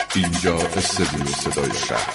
اینجا استودیو صدای شهر.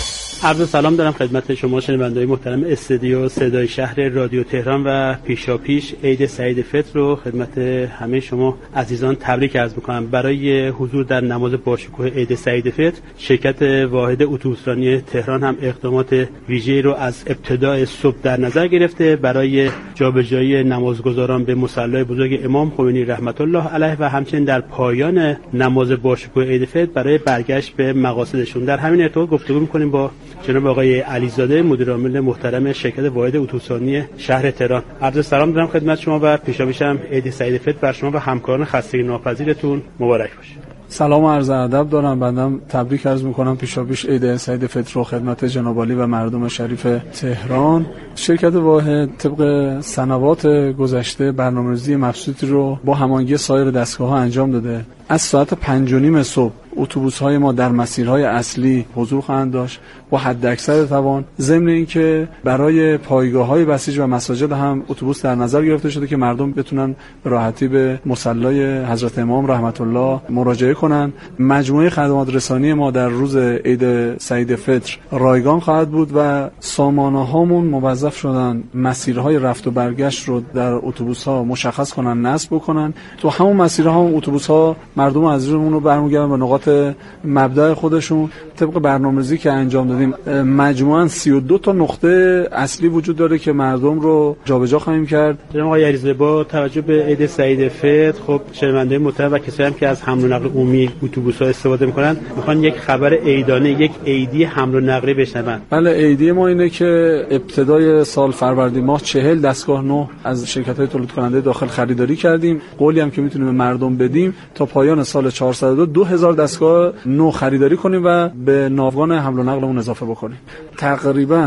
عرض سلام دارم خدمت شما شنوندگان محترم استودیو صدای شهر رادیو تهران و پیشاپیش عید سعید فطر رو خدمت همه شما عزیزان تبریک عرض می‌کنم. برای حضور در نماز باشکوه عید سعید فطر شرکت واحد اتوبوسرانی تهران هم اقدامات ویژه‌ای رو از ابتدای صبح در نظر گرفته برای جابجایی نمازگزاران به مصلی بزرگ امام خمینی رحمت الله علیه و همچنین در پایان نماز باشکوه عید فطر برای برگشت به مقاصدشون. در همین ارتباط گفتگو می‌کنیم با جناب آقای علیزاده مدیر عامل محترم شرکت واحد اتوبوسرانی شهر تهران. عرض سلام دارم خدمت شما و پیشاپیشم عید سعید فطر بر شما و همکاران خستگی ناپذیرتون مبارک باشه. سلام و عرض ادب دارم. بنده تبریک عرض میکنم پیشاپیش عید سعید فطر رو خدمت جناب عالی و مردم شریف تهران. شرکت واحد طبق سنوات گذشته برنامه‌ریزی مبسوطی رو با هماهنگی سایر دستگاه‌ها انجام داده. از ساعت 5:30 صبح اتوبوس‌های ما در مسیرهای اصلی حضور خواهند داشت با حداکثر توان، ضمن اینکه برای پایگاه‌های بسیج و مساجد هم اتوبوس در نظر گرفته شده که مردم بتونن به راحتی به مصلی حضرت امام رحمت الله مراجعه کنن. مجموعه خدمات رسانی ما در روز عید سعید فطر رایگان خواهد بود و سامانه‌هامون موظف شدن مسیرهای رفت و برگشت رو در اتوبوس‌ها مشخص کنن، نصب بکنن. تو همون مسیرها هم اتوبوس‌ها مردم عزیزمون رو برمیگردن به نقاط مبدأ خودشون. طبق برنامه‌ریزی که انجام دادیم مجموعاً 32 تا نقطه اصلی وجود داره که مردم رو جابجا خواهیم کرد. جناب آقای علیزاده با توجه به عید سعید فطر خب شنوندگان محترم و کسایی هم که از حمل و نقل عمومی اتوبوس‌ها استفاده می‌کنن می‌خوان یک خبر عیدانه، یک عیدی حمل و نقلی بشنون. بله، عیدی ما اینه که ابتدای سال فروردین ماه 40 دستگاه نو از شرکت‌های تولید کننده داخل خریداری کردیم. قولی هم که می‌تونیم به مردم بدیم تا پایان سال 402 2000 دستگاه نو خریداری کنیم و به ناوگان حمل و نقلمون اضافه بکنیم. تقریباً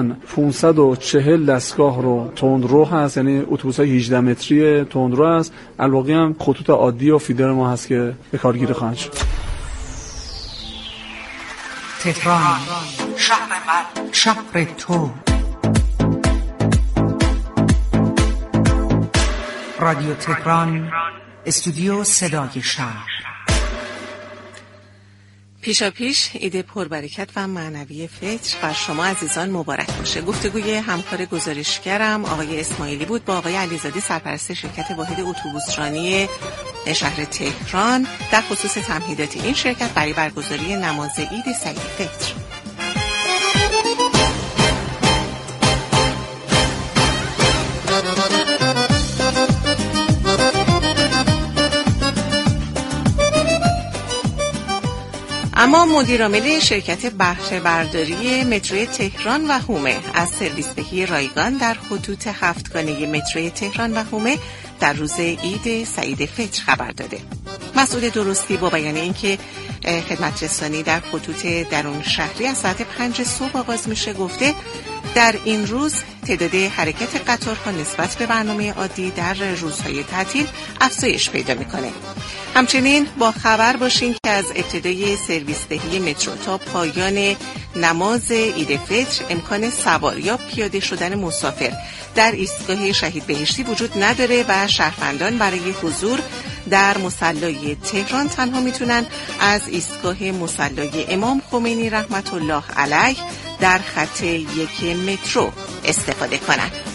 540 دستگاه رو تندرو هست، یعنی اتوبوس‌های 18 متری تندرو هست. الباقی هم خطوط عادی و فیدر ما هست که به کارگیری خواهند شد. تهران شهر من، شهر تو. رادیو تهران، استودیو صدای شهر. پیشاپیش عید پربرکت و معنوی فطر بر شما عزیزان مبارک باشه. گفتگوی همکار گزارشگرم آقای اسماعیلی بود با آقای علیزاده سرپرست شرکت واحد اتوبوسرانی شهر تهران در خصوص تمهیدات این شرکت برای برگزاری نماز عید سعید فطر. اما مدیر عامل شرکت بهره برداری متروی تهران و هومه از سرویس دهی رایگان در خطوط هفتگانه متروی تهران و هومه در روز عید سعید فطر خبر داده. مسئول درستی با بیان اینکه خدمت رسانی در خطوط درون شهری از ساعت 5 صبح آغاز میشه گفته در این روز تعداد حرکت قطارها نسبت به برنامه عادی در روزهای تعطیل افزایش پیدا میکنه. همچنین با خبر باشین که از ابتدای سرویس دهی مترو تا پایان نماز عید فطر امکان سوار یا پیاده شدن مسافر در ایستگاه شهید بهشتی وجود نداره و شهروندان برای حضور در مصلی تهران تنها میتونن از ایستگاه مصلی امام خمینی رحمت الله علیه در خط 1 مترو استفاده کنن.